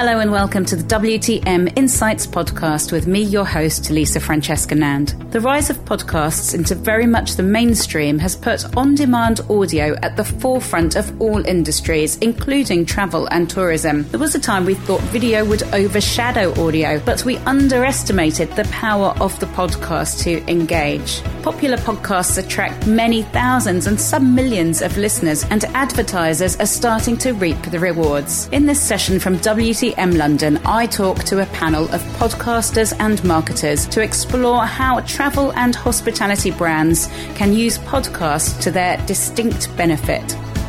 Hello and welcome to the WTM Insights podcast with me, your host, Lisa Francesca Nand. The rise of podcasts into very much the mainstream has put on-demand audio at the forefront of all industries, including travel and tourism. There was a time we thought video would overshadow audio, but we underestimated the power of the podcast to engage. Popular podcasts attract many thousands and some millions of listeners, and advertisers are starting to reap the rewards. In this session from WTM London, I talk to a panel of podcasters and marketers to explore how travel and hospitality brands can use podcasts to their distinct benefit.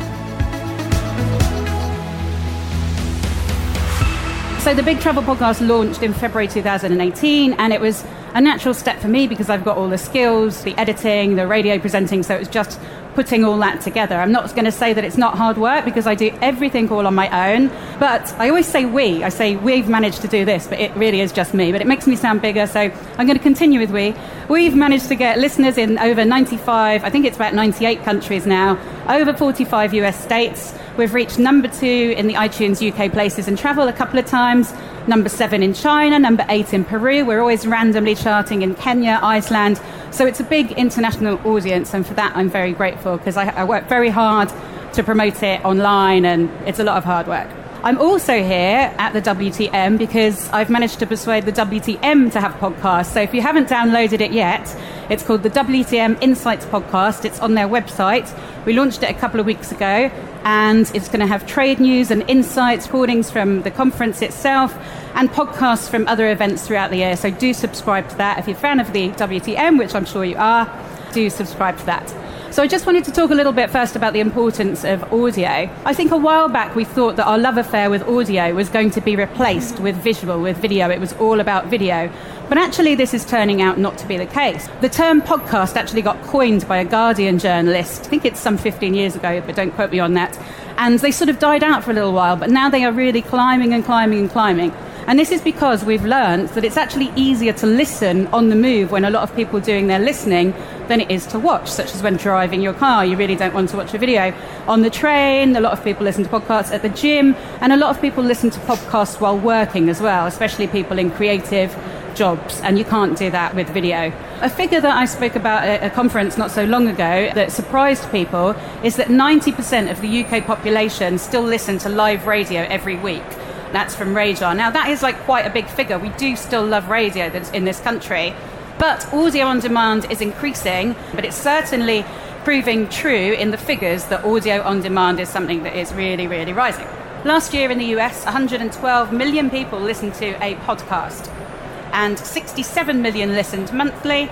So the Big Travel Podcast launched in February 2018, and it was a natural step for me because I've got all the skills, the editing, the radio presenting, so it was just putting all that together. I'm not going to say that it's not hard work because I do everything all on my own, but I always say we. I say we've managed to do this, but it really is just me. But it makes me sound bigger, so I'm going to continue with we. We've managed to get listeners in over 95, I think it's about 98 countries now, over 45 US states. We've reached number 2 in the iTunes UK Places and Travel a couple of times, number 7 in China, number 8 in Peru. We're always randomly charting in Kenya, Iceland. So it's a big international audience, and for that I'm very grateful because I work very hard to promote it online, and it's a lot of hard work. I'm also here at the WTM because I've managed to persuade the WTM to have podcasts. So if you haven't downloaded it yet, it's called the WTM Insights Podcast. It's on their website. We launched it a couple of weeks ago, and it's going to have trade news and insights, recordings from the conference itself, and podcasts from other events throughout the year. So do subscribe to that. If you're a fan of the WTM, which I'm sure you are, do subscribe to that. So I just wanted to talk a little bit first about the importance of audio. I think a while back we thought that our love affair with audio was going to be replaced with visual, with video. It was all about video. But actually this is turning out not to be the case. The term podcast actually got coined by a Guardian journalist. I think it's some 15 years ago, but don't quote me on that. And they sort of died out for a little while, but now they are really climbing and climbing and climbing. And this is because we've learned that it's actually easier to listen on the move when a lot of people are doing their listening than it is to watch, such as when driving your car. You really don't want to watch a video. On the train, a lot of people listen to podcasts at the gym, and a lot of people listen to podcasts while working as well, especially people in creative jobs, and you can't do that with video. A figure that I spoke about at a conference not so long ago that surprised people is that 90% of the UK population still listen to live radio every week. That's from Radar. Now that is like quite a big figure. We do still love radio that's in this country, but audio on demand is increasing, but it's certainly proving true in the figures that audio on demand is something that is really, really rising. Last year in the US, 112 million people listened to a podcast, and 67 million listened monthly,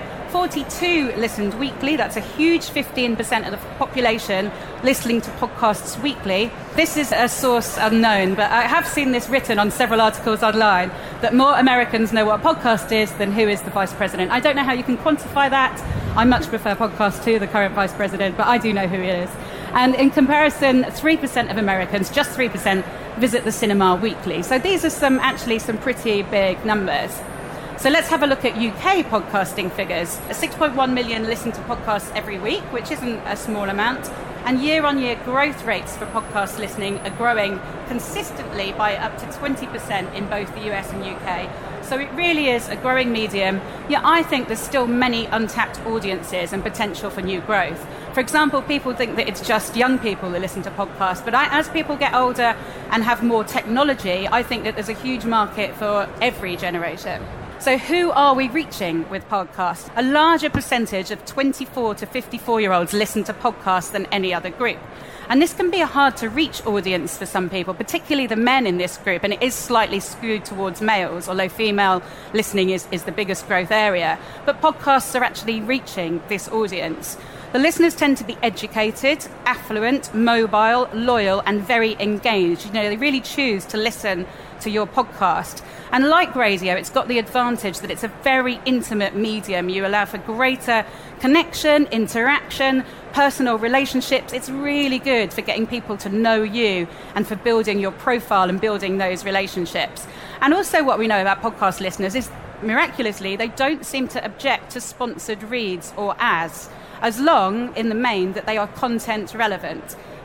42 listened weekly. That's a huge 15% of the population listening to podcasts weekly. This is a source unknown, but I have seen this written on several articles online, that more Americans know what a podcast is than who is the vice president. I don't know how you can quantify that. I much prefer podcasts to the current vice president, but I do know who he is. And in comparison, 3% of Americans, just 3%, visit the cinema weekly. So these are some pretty big numbers. So let's have a look at UK podcasting figures. 6.1 million listen to podcasts every week, which isn't a small amount. And year-on-year growth rates for podcast listening are growing consistently by up to 20% in both the US and UK. So it really is a growing medium. Yeah, I think there's still many untapped audiences and potential for new growth. For example, people think that it's just young people that listen to podcasts, but as people get older and have more technology, I think that there's a huge market for every generation. So who are we reaching with podcasts? A larger percentage of 24 to 54-year-olds listen to podcasts than any other group. And this can be a hard-to-reach audience for some people, particularly the men in this group, and it is slightly skewed towards males, although female listening is the biggest growth area. But podcasts are actually reaching this audience. The listeners tend to be educated, affluent, mobile, loyal, and very engaged. You know, they really choose to listen to your podcast. And like radio, it's got the advantage that it's a very intimate medium. You allow for greater connection, interaction, personal relationships. It's really good for getting people to know you and for building your profile and building those relationships. And also what we know about podcast listeners is, miraculously, they don't seem to object to sponsored reads or ads, as long, in the main, that they are content relevant.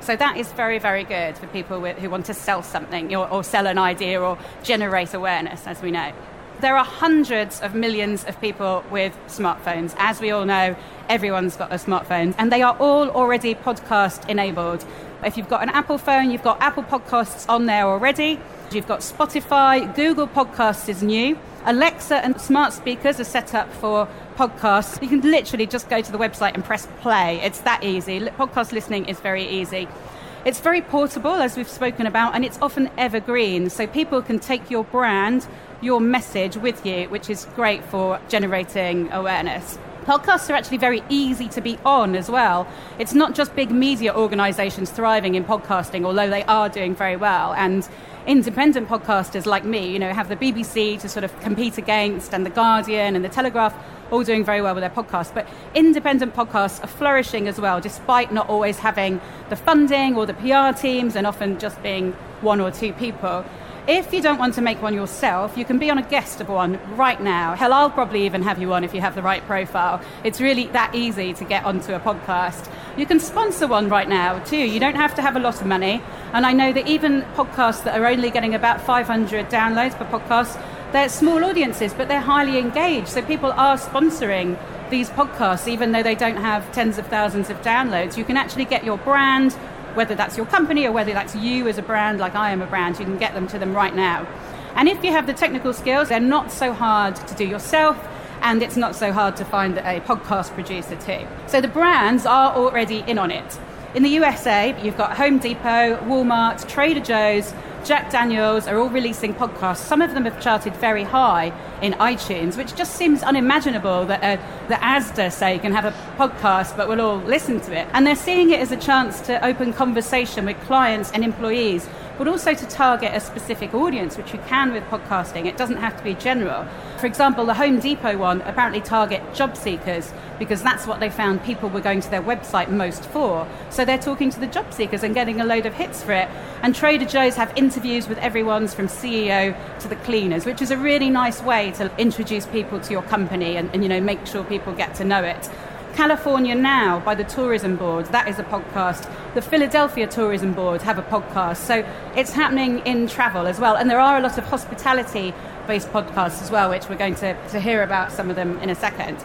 So that is very, very good for people who want to sell something or sell an idea or generate awareness, as we know. There are hundreds of millions of people with smartphones. As we all know, everyone's got a smartphone, and they are all already podcast enabled. If you've got an Apple phone, you've got Apple Podcasts on there already. You've got Spotify, Google Podcasts is new. Alexa and smart speakers are set up for podcasts. You can literally just go to the website and press play. It's that easy. Podcast listening is very easy. It's very portable, as we've spoken about, and it's often evergreen. So people can take your brand, your message with you, which is great for generating awareness. Podcasts are actually very easy to be on as well. It's not just big media organisations thriving in podcasting, although they are doing very well. And independent podcasters like me, have the BBC to sort of compete against, and The Guardian and The Telegraph, all doing very well with their podcasts. But independent podcasts are flourishing as well, despite not always having the funding or the PR teams, and often just being one or two people. If you don't want to make one yourself, you can be on a guest of one right now. Hell, I'll probably even have you on if you have the right profile. It's really that easy to get onto a podcast. You can sponsor one right now too. You don't have to have a lot of money. And I know that even podcasts that are only getting about 500 downloads per podcast, they're small audiences, but they're highly engaged. So people are sponsoring these podcasts, even though they don't have tens of thousands of downloads. You can actually get your brand, whether that's your company or whether that's you as a brand, like I am a brand, you can get them to them right now. And if you have the technical skills, they're not so hard to do yourself, and it's not so hard to find a podcast producer too. So the brands are already in on it. In the USA, you've got Home Depot, Walmart, Trader Joe's, Jack Daniels are all releasing podcasts. Some of them have charted very high in iTunes, which just seems unimaginable that the Asda, say, can have a podcast, but we'll all listen to it. And they're seeing it as a chance to open conversation with clients and employees, but also to target a specific audience, which you can with podcasting. It doesn't have to be general. For example, the Home Depot one apparently target job seekers, because that's what they found people were going to their website most for. So they're talking to the job seekers and getting a load of hits for it. And Trader Joe's have interviews with everyone from CEO to the cleaners, which is a really nice way to introduce people to your company and make sure people get to know it. California Now by the Tourism Board, that is a podcast. The Philadelphia Tourism Board have a podcast. So it's happening in travel as well. And there are a lot of hospitality-based podcasts as well, which we're going to hear about some of them in a second.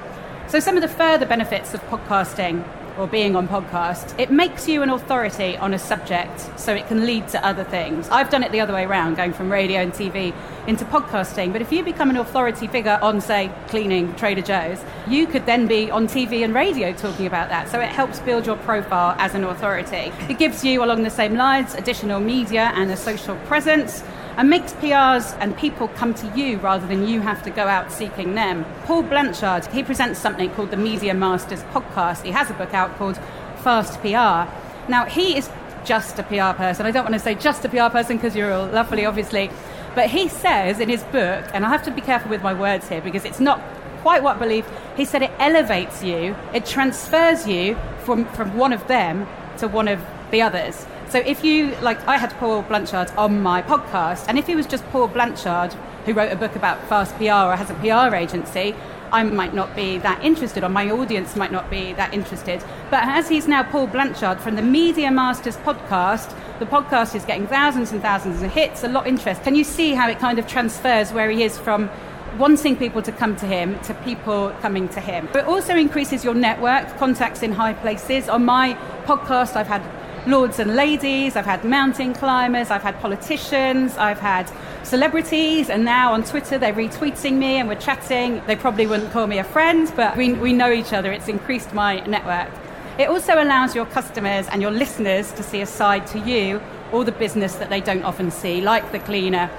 So some of the further benefits of podcasting, or being on podcast, it makes you an authority on a subject, so it can lead to other things. I've done it the other way around, going from radio and TV into podcasting. But if you become an authority figure on, say, cleaning Trader Joe's, you could then be on TV and radio talking about that. So it helps build your profile as an authority. It gives you, along the same lines, additional media and a social presence, and makes PRs and people come to you rather than you have to go out seeking them. Paul Blanchard, he presents something called the Media Masters Podcast. He has a book out called Fast PR. Now, he is just a PR person. I don't want to say just a PR person because you're all lovely, obviously. But he says in his book, and I have to be careful with my words here because it's not quite what I believe, he said it elevates you, it transfers you from one of them to one of the others. So if you, I had Paul Blanchard on my podcast, and if he was just Paul Blanchard, who wrote a book about fast PR or has a PR agency, I might not be that interested, or my audience might not be that interested. But as he's now Paul Blanchard from the Media Masters Podcast, the podcast is getting thousands and thousands of hits, a lot of interest. Can you see how it kind of transfers where he is from wanting people to come to him to people coming to him? But it also increases your network, contacts in high places. On my podcast, I've had lords and ladies, I've had mountain climbers, I've had politicians, I've had celebrities, and now on Twitter they're retweeting me and we're chatting. They probably wouldn't call me a friend, but we know each other. It's increased my network. It also allows your customers and your listeners to see a side to you or the business that they don't often see, like the cleaner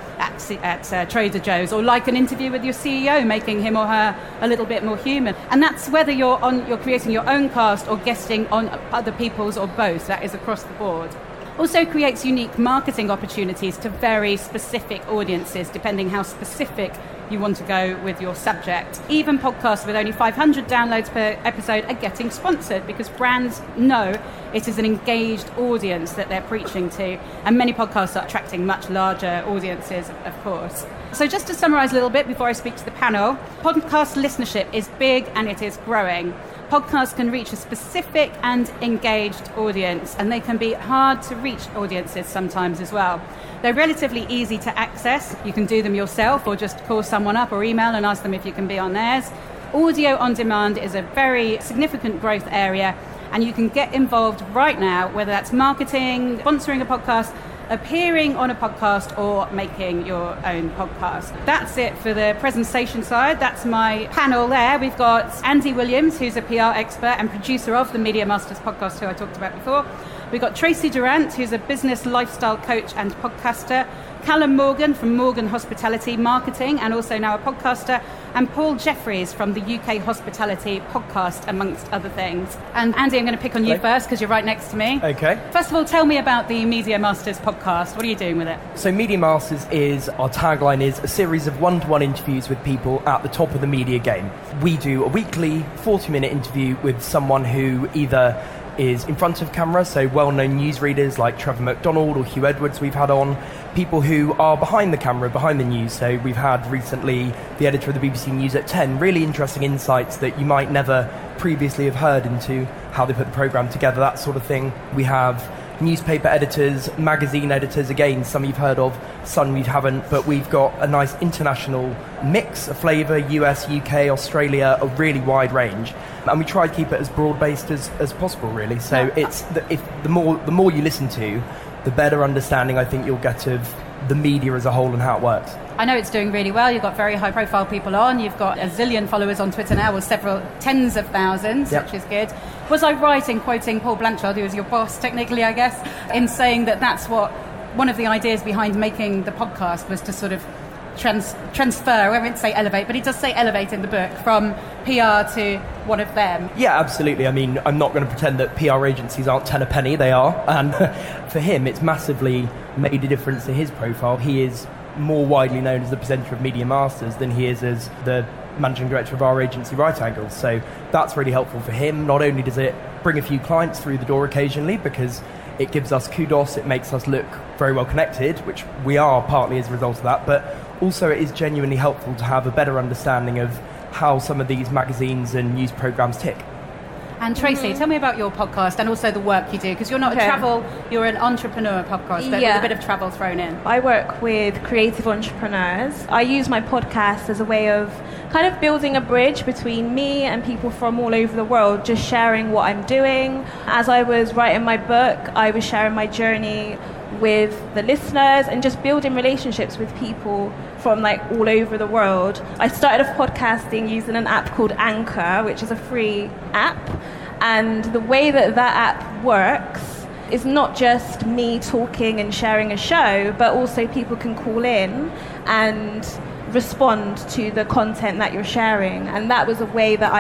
at Trader Joe's, or like an interview with your CEO, making him or her a little bit more human. And that's whether you're creating your own cast or guesting on other people's, or both. That is across the board. Also creates unique marketing opportunities to very specific audiences, depending how specific you want to go with your subject. Even podcasts with only 500 downloads per episode are getting sponsored because brands know it is an engaged audience that they're preaching to, and many podcasts are attracting much larger audiences, of course. So just to summarise a little bit before I speak to the panel, podcast listenership is big and it is growing. Podcasts can reach a specific and engaged audience, and they can be hard to reach audiences sometimes as well. They're relatively easy to access. You can do them yourself or just call someone up or email and ask them if you can be on theirs. Audio on demand is a very significant growth area, and you can get involved right now, whether that's marketing, sponsoring a podcast, appearing on a podcast, or making your own podcast. That's it for the presentation side. That's my panel there. We've got Andy Williams, who's a PR expert and producer of the Media Masters podcast, who I talked about before. We've got Tracy Durant, who's a business lifestyle coach and podcaster. Callum Morgan from Morgan Hospitality Marketing, and also now a podcaster, and Paul Jeffries from the UK Hospitality Podcast, amongst other things. And Andy, I'm going to pick on you first because you're right next to me. Okay. First of all, tell me about the Media Masters podcast. What are you doing with it? So Media Masters our tagline is a series of one-to-one interviews with people at the top of the media game. We do a weekly 40-minute interview with someone who either is in front of camera, so well-known newsreaders like Trevor McDonald or Hugh Edwards we've had on, people who are behind the camera, behind the news. So we've had recently the editor of the BBC News at 10, really interesting insights that you might never previously have heard into how they put the programme together, that sort of thing. We have newspaper editors, magazine editors, again, some you've heard of, some you haven't, but we've got a nice international mix, a flavour, US, UK, Australia, a really wide range. And we try to keep it as broad-based as possible, really. So it's the more you listen to, the better understanding I think you'll get of the media as a whole and how it works. I know it's doing really well. You've got very high-profile people on. You've got a zillion followers on Twitter now, with several tens of thousands, which is good. Was I right in quoting Paul Blanchard, who was your boss, technically, I guess, in saying that that's what one of the ideas behind making the podcast was to sort of transfer, I won't say elevate, but he does say elevate in the book, from PR to one of them? Yeah, absolutely. I mean, I'm not going to pretend that PR agencies aren't 10 a penny. They are. And for him, it's massively made a difference to his profile. He is more widely known as the presenter of Media Masters than he is as the managing director of our agency, Right Angles. So that's really helpful for him. Not only does it bring a few clients through the door occasionally, because it gives us kudos, it makes us look very well connected, which we are partly as a result of that, but also it is genuinely helpful to have a better understanding of how some of these magazines and news programmes tick. And Tracy, tell me about your podcast and also the work you do, because you're not a travel, you're an entrepreneur podcast, but with a bit of travel thrown in. I work with creative entrepreneurs. I use my podcast as a way of kind of building a bridge between me and people from all over the world, just sharing what I'm doing. As I was writing my book, I was sharing my journey with the listeners and just building relationships with people from like all over the world. I started off podcasting using an app called Anchor, which is a free app, and the way that app works is not just me talking and sharing a show, but also people can call in and respond to the content that you're sharing. And that was a way that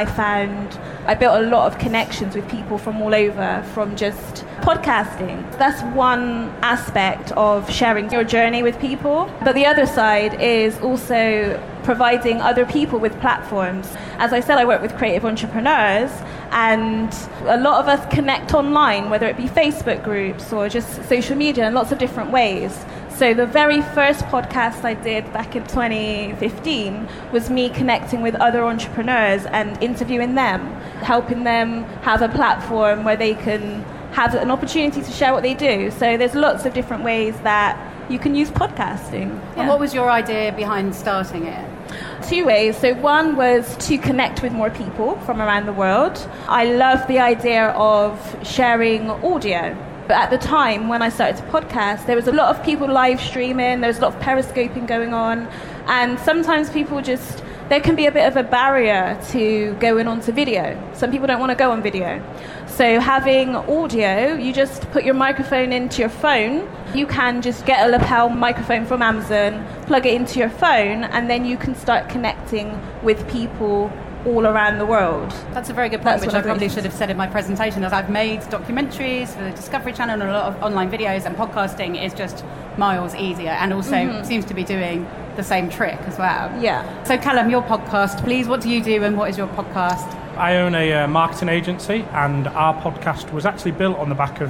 I built a lot of connections with people from all over from just podcasting. That's one aspect of sharing your journey with people. But the other side is also providing other people with platforms. As I said, I work with creative entrepreneurs, and a lot of us connect online, whether it be Facebook groups or just social media in lots of different ways. So the very first podcast I did back in 2015 was me connecting with other entrepreneurs and interviewing them, helping them have a platform where they can have an opportunity to share what they do. So there's lots of different ways that you can use podcasting. And what was your idea behind starting it? Two ways. So one was to connect with more people from around the world. I love the idea of sharing audio. But at the time when I started to podcast, there was a lot of people live streaming, there was a lot of periscoping going on, and sometimes people there can be a bit of a barrier to going onto video. Some people don't want to go on video. So having audio, you just put your microphone into your phone. You can just get a lapel microphone from Amazon, plug it into your phone, and then you can start connecting with people all around the world. That's a very good point, which I probably should have said in my presentation, that I've made documentaries for the Discovery Channel and a lot of online videos, and podcasting is just miles easier and also seems to be doing the same trick as well. Yeah. So Callum, your podcast, please, what do you do and what is your podcast? I own a marketing agency, and our podcast was actually built on the back of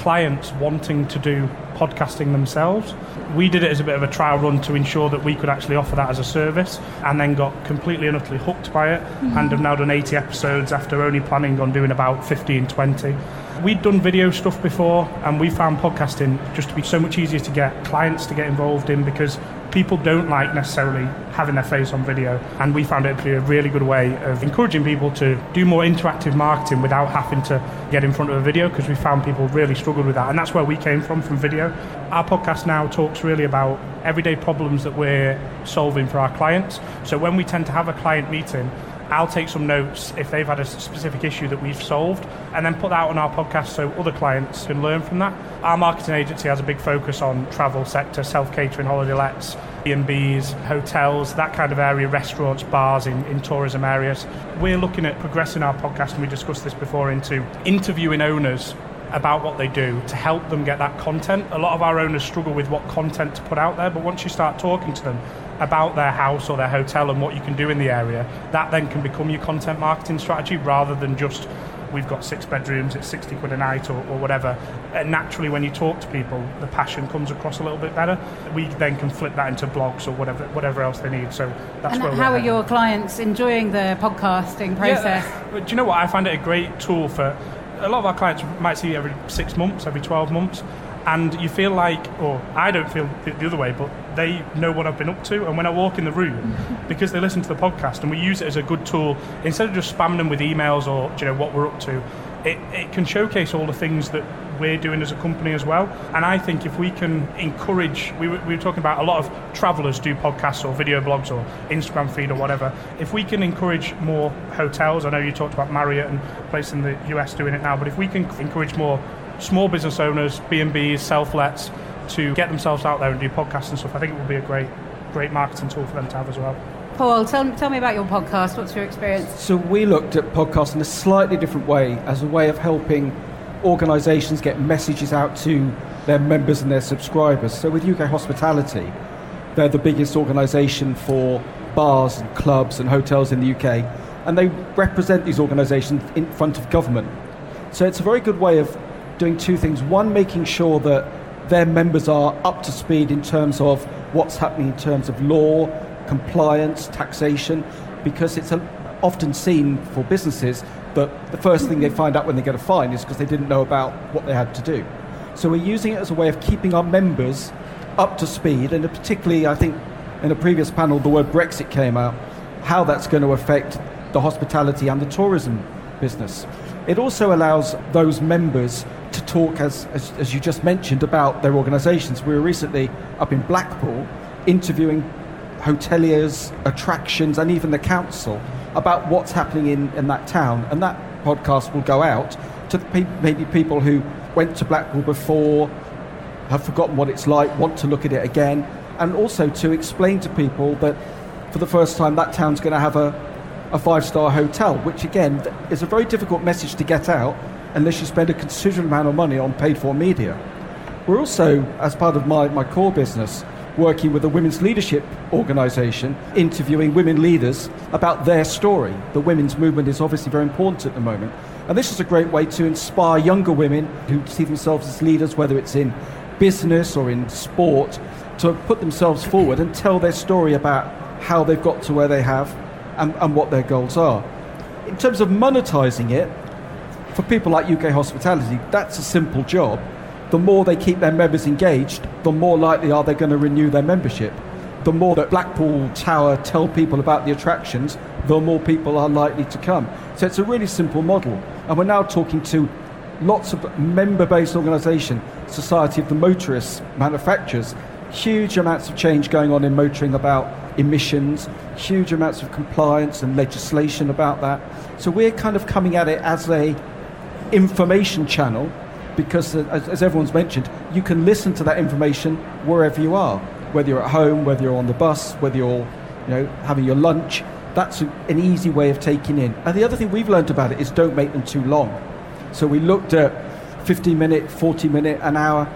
clients wanting to do podcasting themselves. We did it as a bit of a trial run to ensure that we could actually offer that as a service, and then got completely and utterly hooked by it, and have now done 80 episodes after only planning on doing about 15, 20. We'd done video stuff before, and we found podcasting just to be so much easier to get clients to get involved in, because people don't like necessarily having their face on video, and we found it to be a really good way of encouraging people to do more interactive marketing without having to get in front of a video, because we found people really struggled with that, and that's where we came from video. Our podcast now talks really about everyday problems that we're solving for our clients. So when we tend to have a client meeting, I'll take some notes if they've had a specific issue that we've solved, and then put that on our podcast so other clients can learn from that. Our marketing agency has a big focus on travel sector, self-catering, holiday lets, B&Bs, hotels, that kind of area, restaurants, bars in tourism areas. We're looking at progressing our podcast, and we discussed this before, into interviewing owners about what they do to help them get that content. A lot of our owners struggle with what content to put out there, but once you start talking to them about their house or their hotel and what you can do in the area, that then can become your content marketing strategy, rather than just, we've got 6 bedrooms, it's 60 quid a night or whatever. And naturally, when you talk to people, the passion comes across a little bit better. We then can flip that into blogs or whatever else they need. So that's and where how are your clients enjoying the podcasting process? Yeah, do you know what? I find it a great tool for a lot of our clients. Might see every 6 months, every 12 months. And you feel like, or I don't feel the other way, but they know what I've been up to. And when I walk in the room, because they listen to the podcast, and we use it as a good tool, instead of just spamming them with emails or what we're up to, it can showcase all the things that we're doing as a company as well. And I think if we can encourage, we were talking about a lot of travellers do podcasts or video blogs or Instagram feed or whatever. If we can encourage more hotels, I know you talked about Marriott and places in the US doing it now, but if we can encourage more small business owners, B&Bs, self-lets, to get themselves out there and do podcasts and stuff, I think it would be a great marketing tool for them to have as well. Paul, tell me about your podcast. What's your experience? So we looked at podcasts in a slightly different way, as a way of helping organisations get messages out to their members and their subscribers. So with UK Hospitality, they're the biggest organisation for bars and clubs and hotels in the UK, and they represent these organisations in front of government. So it's a very good way of doing 2 things. One, making sure that their members are up to speed in terms of what's happening in terms of law, compliance, taxation, because it's often seen for businesses that the first thing they find out when they get a fine is because they didn't know about what they had to do. So we're using it as a way of keeping our members up to speed, and particularly, I think, in a previous panel, the word Brexit came out, how that's going to affect the hospitality and the tourism business. It also allows those members to talk, as you just mentioned, about their organisations. We were recently up in Blackpool interviewing hoteliers, attractions, and even the council about what's happening in that town. And that podcast will go out to maybe people who went to Blackpool before, have forgotten what it's like, want to look at it again, and also to explain to people that for the first time that town's going to have a 5-star hotel, which again is a very difficult message to get out unless you spend a considerable amount of money on paid-for media. We're also, as part of my core business, working with a women's leadership organisation, interviewing women leaders about their story. The women's movement is obviously very important at the moment. And this is a great way to inspire younger women who see themselves as leaders, whether it's in business or in sport, to put themselves forward and tell their story about how they've got to where they have and what their goals are. In terms of monetising it, for people like UK Hospitality, that's a simple job. The more they keep their members engaged, the more likely are they going to renew their membership. The more that Blackpool Tower tell people about the attractions, the more people are likely to come. So it's a really simple model. And we're now talking to lots of member-based organisations, Society of the Motorists, manufacturers, huge amounts of change going on in motoring about emissions, huge amounts of compliance and legislation about that. So we're kind of coming at it as a information channel, because as everyone's mentioned, you can listen to that information wherever you are, whether you're at home, whether you're on the bus, whether you're having your lunch. That's an easy way of taking in. And the other thing we've learned about it is don't make them too long. So we looked at 15-minute, 40-minute, an hour.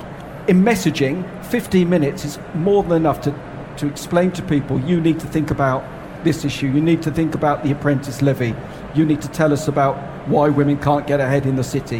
In messaging, 15 minutes is more than enough to explain to people, you need to think about this issue, you need to think about the apprentice levy, you need to tell us about why women can't get ahead in the city.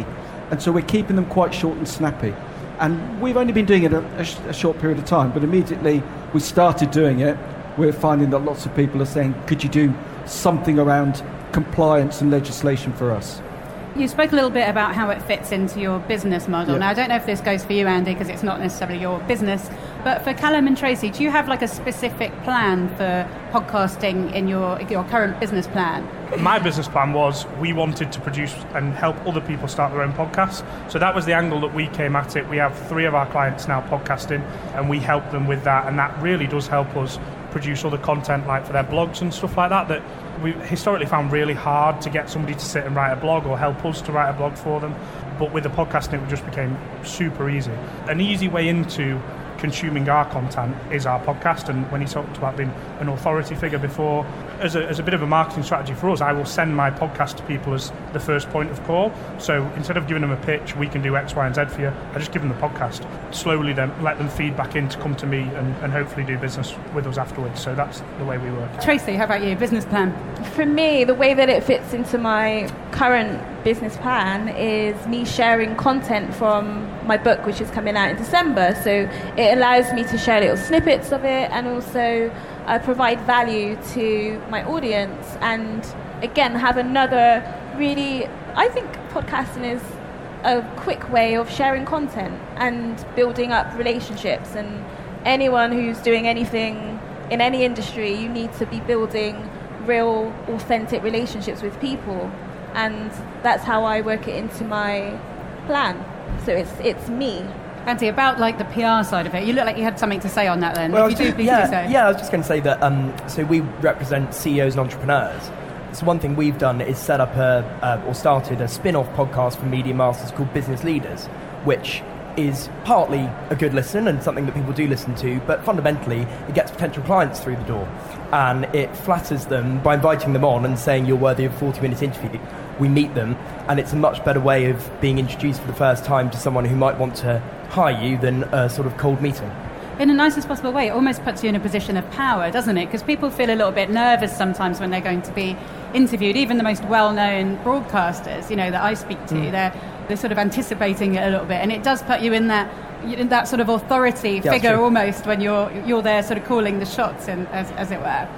And so we're keeping them quite short and snappy. And we've only been doing it a short period of time, but immediately we started doing it, we're finding that lots of people are saying, could you do something around compliance and legislation for us? You spoke a little bit about how it fits into your business model. Now, I don't know if this goes for you, Andy, because it's not necessarily your business, but for Callum and Tracy, do you have like a specific plan for podcasting in your current business plan? My business plan was we wanted to produce and help other people start their own podcasts. So that was the angle that we came at it. We have 3 of our clients now podcasting, and we help them with that, and that really does help us produce other content like for their blogs and stuff like that we historically found really hard to get somebody to sit and write a blog or help us to write a blog for them. But with the podcasting, it just became super easy. An easy way into consuming our content is our podcast, and when he talked about being an authority figure before, as a bit of a marketing strategy for us, I will send my podcast to people as the first point of call. So instead of giving them a pitch, we can do X, Y and Z for you, I just give them the podcast, slowly then let them feed back in to come to me and hopefully do business with us afterwards. So that's the way we work. Tracy, how about you? Business plan? For me, the way that it fits into my current business plan is me sharing content from my book, which is coming out in December. So it allows me to share little snippets of it, and also provide value to my audience, and again have another really, I think podcasting is a quick way of sharing content and building up relationships. And anyone who's doing anything in any industry, you need to be building real authentic relationships with people, and that's how I work it into my plan. So it's me. Andy, about like the PR side of it, you look like you had something to say on that then. Well, if you do, please do so. Yeah, I was just going to say that, so we represent CEOs and entrepreneurs. So one thing we've done is set up or started a spin-off podcast from Media Masters called Business Leaders, which is partly a good listen and something that people do listen to, but fundamentally it gets potential clients through the door, and it flatters them by inviting them on and saying you're worthy of a 40-minute interview. We meet them, and it's a much better way of being introduced for the first time to someone who might want to hire you than a sort of cold meeting. In the nicest possible way, it almost puts you in a position of power, doesn't it? Because people feel a little bit nervous sometimes when they're going to be interviewed. Even the most well-known broadcasters, that I speak to, they're sort of anticipating it a little bit, and it does put you in that sort of authority figure almost when you're there sort of calling the shots, as it were.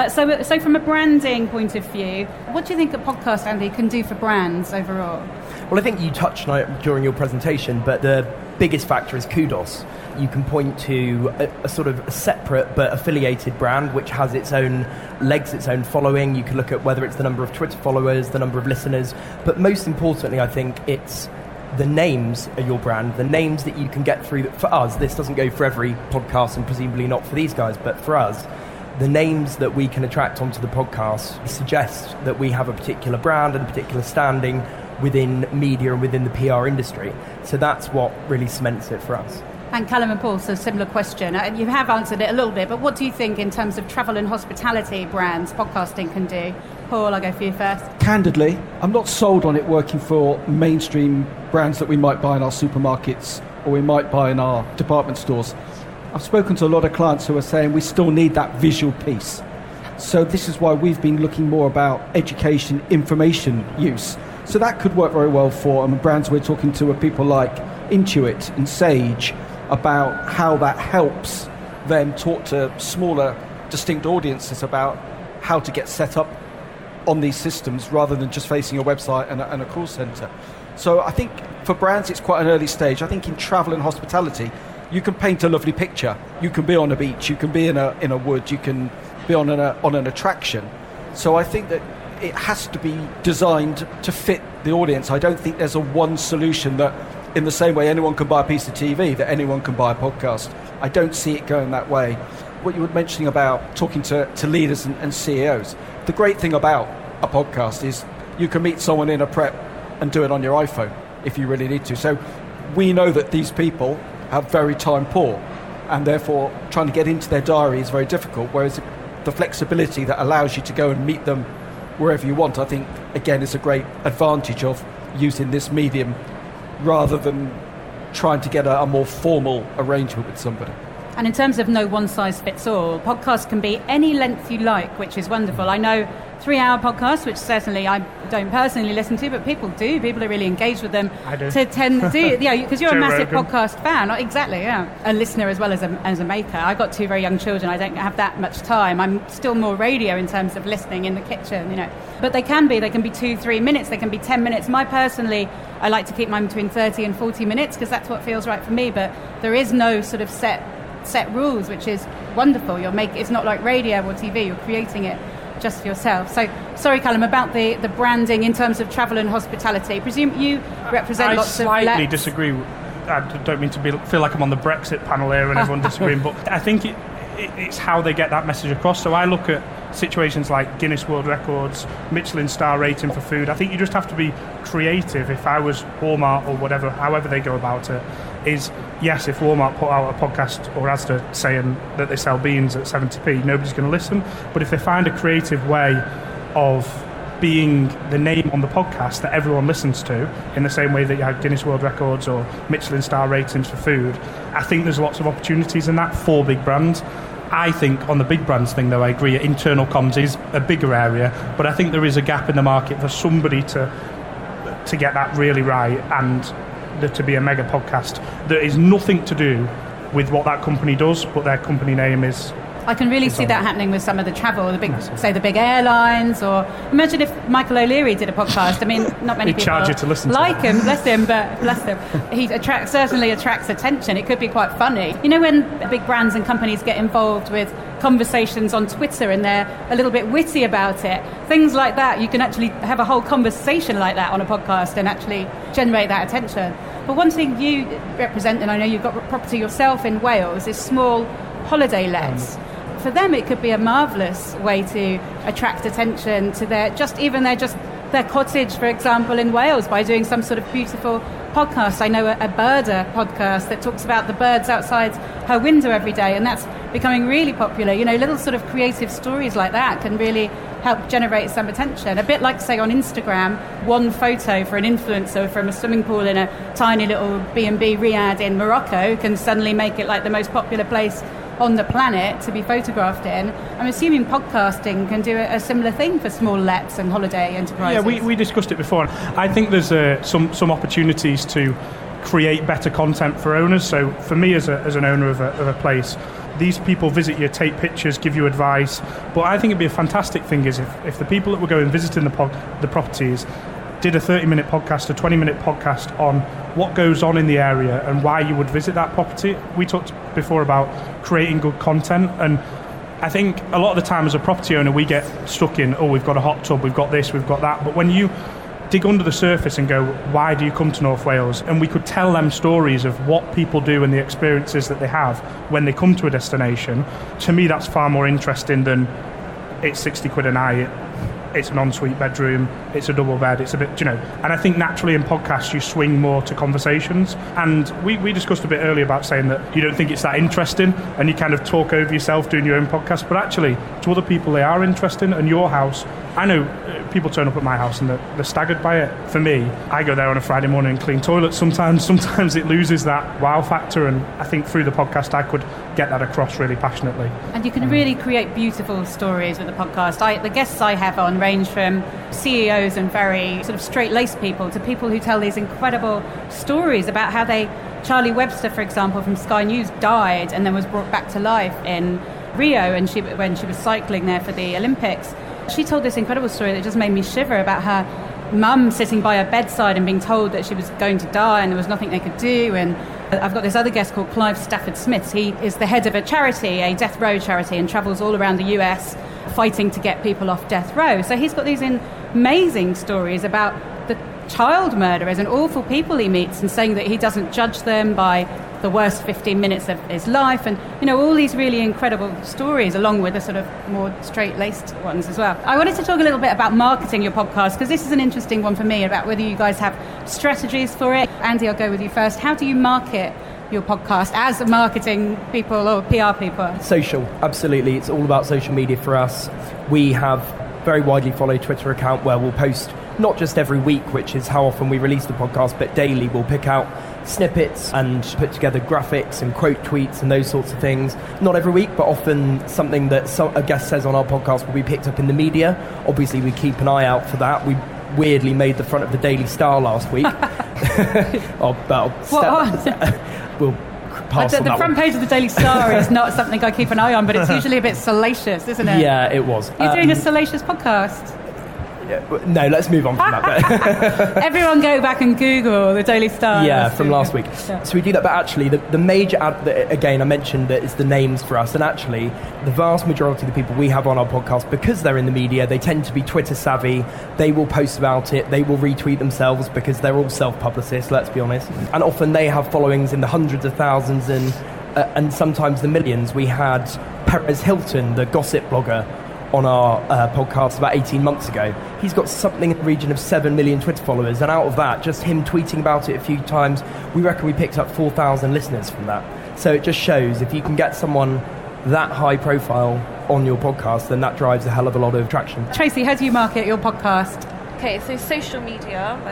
So from a branding point of view, what do you think a podcast, Andy, can do for brands overall? Well, I think you touched on it during your presentation, but the biggest factor is kudos. You can point to a sort of a separate but affiliated brand which has its own legs, its own following. You can look at whether it's the number of Twitter followers, the number of listeners, but most importantly, I think it's the names of your brand, the names that you can get through. For us, this doesn't go for every podcast and presumably not for these guys, but for us, the names that we can attract onto the podcast suggest that we have a particular brand and a particular standing within media and within the PR industry. So that's what really cements it for us. And Callum and Paul, so similar question. You have answered it a little bit, but what do you think in terms of travel and hospitality brands podcasting can do? Paul, I'll go for you first. Candidly, I'm not sold on it working for mainstream brands that we might buy in our supermarkets or we might buy in our department stores. I've spoken to a lot of clients who are saying we still need that visual piece. So this is why we've been looking more about education, information use. So that could work very well for brands we're talking to are people like Intuit and Sage, about how that helps them talk to smaller, distinct audiences about how to get set up on these systems rather than just facing a website and a call centre. So I think for brands it's quite an early stage. I think in travel and hospitality you can paint a lovely picture. You can be on a beach, you can be in a wood, you can be on an attraction. So I think that it has to be designed to fit the audience. I don't think there's a one solution that, in the same way anyone can buy a piece of TV, that anyone can buy a podcast. I don't see it going that way. What you were mentioning about talking to leaders and CEOs, the great thing about a podcast is you can meet someone in a prep and do it on your iPhone if you really need to. So we know that these people have very time poor, and therefore trying to get into their diary is very difficult, whereas the flexibility that allows you to go and meet them wherever you want, I think, again, is a great advantage of using this medium rather than trying to get a more formal arrangement with somebody. And in terms of no one size fits all, podcasts can be any length you like, which is wonderful. I know 3-hour podcasts, which certainly I don't personally listen to, but people do. People are really engaged with them. I do. To tend to, yeah, because you're a Joe massive Rogan. podcast fan. Exactly, yeah. A listener as well as a maker. I've got 2 very young children. I don't have that much time. I'm still more radio in terms of listening in the kitchen, you know. But they can be 2-3 minutes, they can be 10 minutes. I like to keep mine between 30 and 40 minutes because that's what feels right for me, but there is no sort of set rules, which is wonderful. It's not like radio or TV, you're creating it just for yourself. So, sorry, Callum, about the branding in terms of travel and hospitality. I presume you represent lots of... I slightly disagree. I don't mean to feel like I'm on the Brexit panel here and everyone disagreeing, but I think it's how they get that message across. So I look at situations like Guinness World Records, Michelin star rating for food. I think you just have to be creative. If I was Walmart or whatever, however they go about it, is yes, if Walmart put out a podcast or Asda saying that they sell beans at 70p, nobody's going to listen. But if they find a creative way of being the name on the podcast that everyone listens to, in the same way that you have Guinness World Records or Michelin star ratings for food, I think there's lots of opportunities in that for big brands. I think on the big brands thing, though, I agree, internal comms is a bigger area, but I think there is a gap in the market for somebody to get that really right and to be a mega podcast that is nothing to do with what that company does, but their company name is... I can really see that happening with some of the travel, the big airlines, or imagine if Michael O'Leary did a podcast. I mean, not many people charge you to listen to like him, bless him, he certainly attracts attention. It could be quite funny. You know, when big brands and companies get involved with conversations on Twitter and they're a little bit witty about it, things like that, you can actually have a whole conversation like that on a podcast and actually generate that attention. But one thing you represent, and I know you've got property yourself in Wales, is small holiday lets. For them, it could be a marvellous way to attract attention to their cottage, for example, in Wales, by doing some sort of beautiful podcast. I know a birder podcast that talks about the birds outside her window every day, and that's becoming really popular. You know, little sort of creative stories like that can really help generate some attention. A bit like, say, on Instagram, one photo for an influencer from a swimming pool in a tiny little B&B Riyadh in Morocco can suddenly make it like the most popular place on the planet to be photographed in. I'm assuming podcasting can do a similar thing for small lets and holiday enterprises. Yeah, we discussed it before. I think there's some opportunities to create better content for owners. So for me as an owner of a place, these people visit you, take pictures, give you advice. But I think it'd be a fantastic thing is if the people that were going visiting the properties did a 30-minute podcast, a 20-minute podcast on what goes on in the area and why you would visit that property. We talked before about creating good content, and I think a lot of the time as a property owner we get stuck in, we've got a hot tub, we've got this, we've got that. But when you dig under the surface and go, why do you come to North Wales? And we could tell them stories of what people do and the experiences that they have when they come to a destination. To me, that's far more interesting than it's 60 quid a night, it's an ensuite bedroom, it's a double bed, it's a bit, and I think naturally in podcasts you swing more to conversations. And we discussed a bit earlier about saying that you don't think it's that interesting and you kind of talk over yourself doing your own podcast, but actually to other people they are interesting. And your house, I know people turn up at my house and they're staggered by it. For me, I go there on a Friday morning and clean toilets sometimes it loses that wow factor, and I think through the podcast I could get that across really passionately. And you can really create beautiful stories with the podcast. The guests I have on range from CEOs and very sort of straight-laced people to people who tell these incredible stories about how Charlie Webster, for example, from Sky News, died and then was brought back to life in Rio when she was cycling there for the Olympics. She told this incredible story that just made me shiver about her mum sitting by her bedside and being told that she was going to die and there was nothing they could do. And I've got this other guest called Clive Stafford Smith. He is the head of a charity, a death row charity, and travels all around the US fighting to get people off death row. So he's got these amazing stories about the child murderers and awful people he meets, and saying that he doesn't judge them by the worst 15 minutes of his life, and all these really incredible stories, along with the sort of more straight-laced ones as well. I wanted to talk a little bit about marketing your podcast, because this is an interesting one for me, about whether you guys have strategies for it. Andy, I'll go with you first. How do you market your podcast as marketing people or PR people? Social, absolutely. It's all about social media for us. We have very widely followed Twitter account where we'll post not just every week, which is how often we release the podcast, but daily. We'll pick out snippets and put together graphics and quote tweets and those sorts of things. Not every week, but often something that a guest says on our podcast will be picked up in the media. Obviously, we keep an eye out for that. We weirdly made the front of the Daily Star last week. We'll pass on the that front one. page of the Daily Star is not something I keep an eye on, but it's usually a bit salacious, isn't it? Yeah, it was. You're doing a salacious podcast. No, let's move on from that. Everyone go back and Google the Daily Star. From last week. Yeah. So we do that, but actually the major ad that, again, I mentioned that is the names for us, and actually the vast majority of the people we have on our podcast, because they're in the media, they tend to be Twitter savvy. They will post about it, they will retweet themselves because they're all self-publicists, let's be honest, and often they have followings in the hundreds of thousands and sometimes the millions. We had Perez Hilton, the gossip blogger, on our podcast about 18 months ago. He's got something in the region of 7 million Twitter followers, and out of that, just him tweeting about it a few times, we reckon we picked up 4,000 listeners from that. So it just shows if you can get someone that high profile on your podcast, then that drives a hell of a lot of traction. Tracy, how do you market your podcast? Okay, so social media,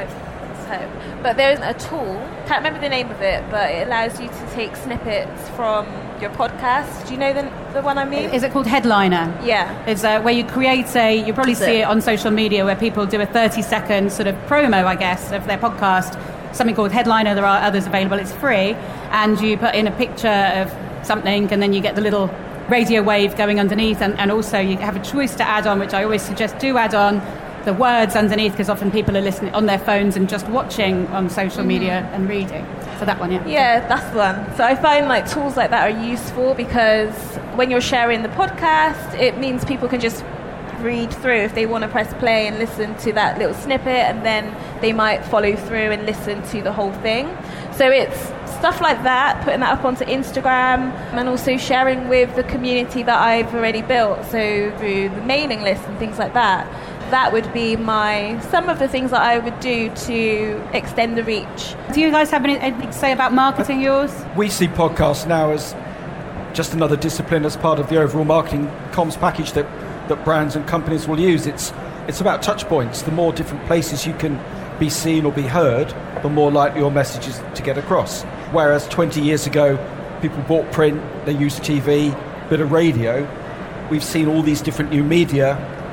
but there's a tool, can't remember the name of it, but it allows you to take snippets from your podcast. Do you know the one I mean? Is it called Headliner? Yeah. It's where you create you probably see it on social media where people do a 30-second sort of promo, I guess, of their podcast. Something called Headliner. There are others available. It's free. And you put in a picture of something and then you get the little radio wave going underneath. And also you have a choice to add on, which I always suggest do add on the words underneath, because often people are listening on their phones and just watching on social media and reading. So that one, Yeah, that's the one. So I find like tools like that are useful because when you're sharing the podcast, it means people can just read through if they want to press play and listen to that little snippet, and then they might follow through and listen to the whole thing. So it's stuff like that, putting that up onto Instagram, and also sharing with the community that I've already built, so through the mailing list and things like that. That would be some of the things that I would do to extend the reach. Do you guys have anything to say about marketing yours? We see podcasts now as just another discipline as part of the overall marketing comms package that brands and companies will use. It's about touch points. The more different places you can be seen or be heard, the more likely your message is to get across. Whereas 20 years ago, people bought print, they used TV, a bit of radio. We've seen all these different new media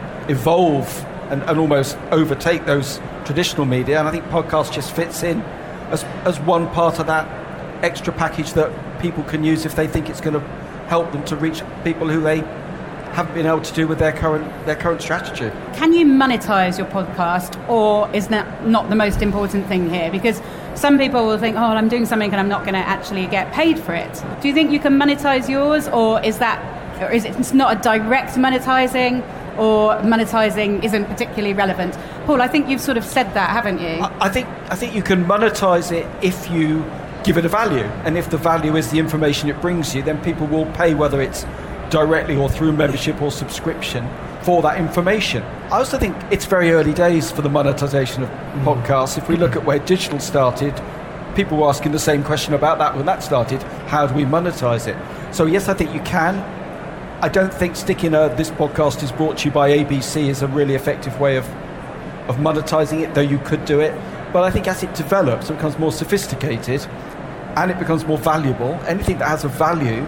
evolve and almost overtake those traditional media, and I think podcast just fits in as one part of that extra package that people can use if they think it's going to help them to reach people who they haven't been able to do with their current strategy. Can you monetize your podcast, or is that not the most important thing here? Because some people will think, I'm doing something and I'm not going to actually get paid for it. Do you think you can monetize yours, or is it not a direct monetizing, or monetizing isn't particularly relevant? Paul, I think you've sort of said that, haven't you? I think you can monetize it if you give it a value, and if the value is the information it brings you, then people will pay, whether it's directly or through membership or subscription, for that information. I also think it's very early days for the monetization of podcasts. If we look at where digital started, people were asking the same question about that when that started. How do we monetize it? So yes, I think you can. I don't think sticking this podcast is brought to you by ABC is a really effective way of monetizing it, though you could do it. But I think as it develops, it becomes more sophisticated and it becomes more valuable. Anything that has a value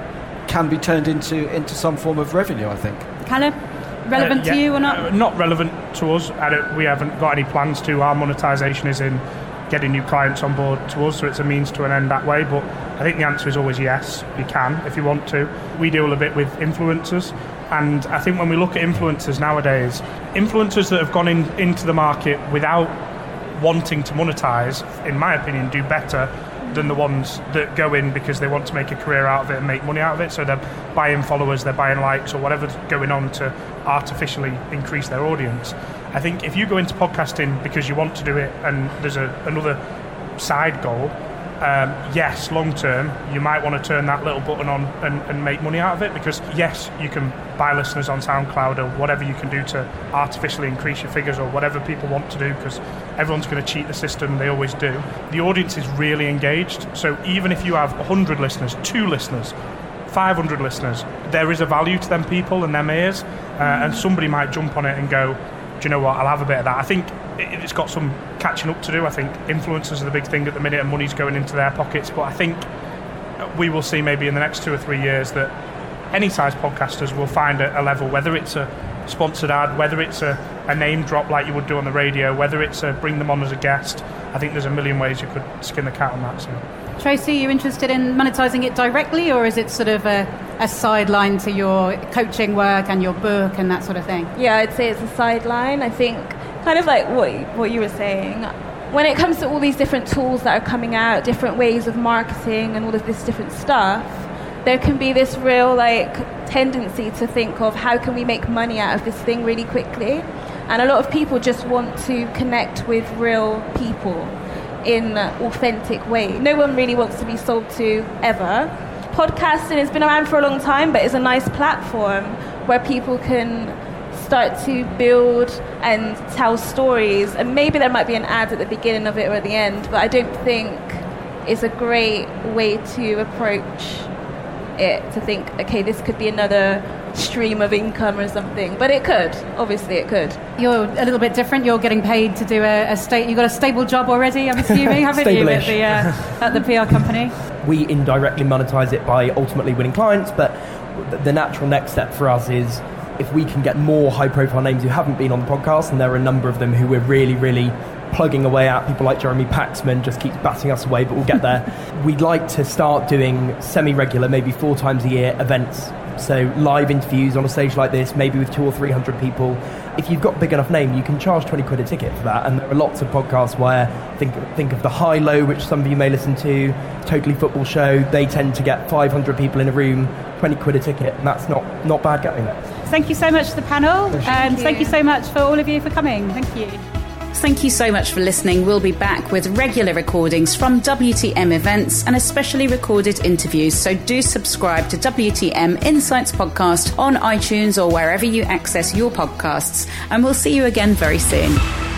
can be turned into some form of revenue, I think. Callum, relevant to you or not? Not relevant to us. We haven't got any plans to. Our monetization is in getting new clients on board to us, so it's a means to an end that way. But I think the answer is always yes, you can if you want to. We deal a bit with influencers, and I think when we look at influencers nowadays, influencers that have gone into the market without wanting to monetize, in my opinion, do better than the ones that go in because they want to make a career out of it and make money out of it. So they're buying followers, they're buying likes, or whatever's going on to artificially increase their audience. I think if you go into podcasting because you want to do it and there's another side goal, yes, long term, you might want to turn that little button on and make money out of it, because yes, you can buy listeners on SoundCloud or whatever you can do to artificially increase your figures, or whatever people want to do, because everyone's going to cheat the system, they always do. The audience is really engaged, so even if you have 100 listeners, 2 listeners, 500 listeners, there is a value to them people and them ears, and somebody might jump on it and go, do you know what, I'll have a bit of that. I think it's got some catching up to do. I think influencers are the big thing at the minute and money's going into their pockets, but I think we will see maybe in the next 2 or 3 years that any size podcasters will find a level, whether it's a sponsored ad, whether it's a name drop like you would do on the radio, whether it's a bring them on as a guest. I think there's a million ways you could skin the cat on that. So. Tracy, are you interested in monetising it directly, or is it sort of a sideline to your coaching work and your book and that sort of thing? Yeah, I'd say it's a sideline. I think kind of like what you were saying, when it comes to all these different tools that are coming out, different ways of marketing and all of this different stuff, there can be this real tendency to think of how can we make money out of this thing really quickly. And a lot of people just want to connect with real people in an authentic way. No one really wants to be sold to ever. Podcasting has been around for a long time, but it's a nice platform where people can start to build and tell stories. And maybe there might be an ad at the beginning of it or at the end, but I don't think it's a great way to approach it, to think, okay, this could be another stream of income or something, but it could. Obviously, it could. You're a little bit different. You're getting paid to do you got a stable job already, I'm assuming, haven't you, at the PR company? We indirectly monetize it by ultimately winning clients, but the natural next step for us is if we can get more high-profile names who haven't been on the podcast, and there are a number of them who we're really, really plugging away at. People like Jeremy Paxman just keeps batting us away, but we'll get there. We'd like to start doing semi-regular, maybe 4 times a year events. So live interviews on a stage like this, maybe with 200 or 300 people. If you've got a big enough name, you can charge 20 quid a ticket for that. And there are lots of podcasts where, think of the High Low, which some of you may listen to, Totally Football Show. They tend to get 500 people in a room, 20 quid a ticket, and that's not bad going there. Thank you so much to the panel, and thank you so much for all of you for coming. Thank you. Thank you so much for listening. We'll be back with regular recordings from WTM events and especially recorded interviews. So do subscribe to WTM Insights Podcast on iTunes or wherever you access your podcasts. And we'll see you again very soon.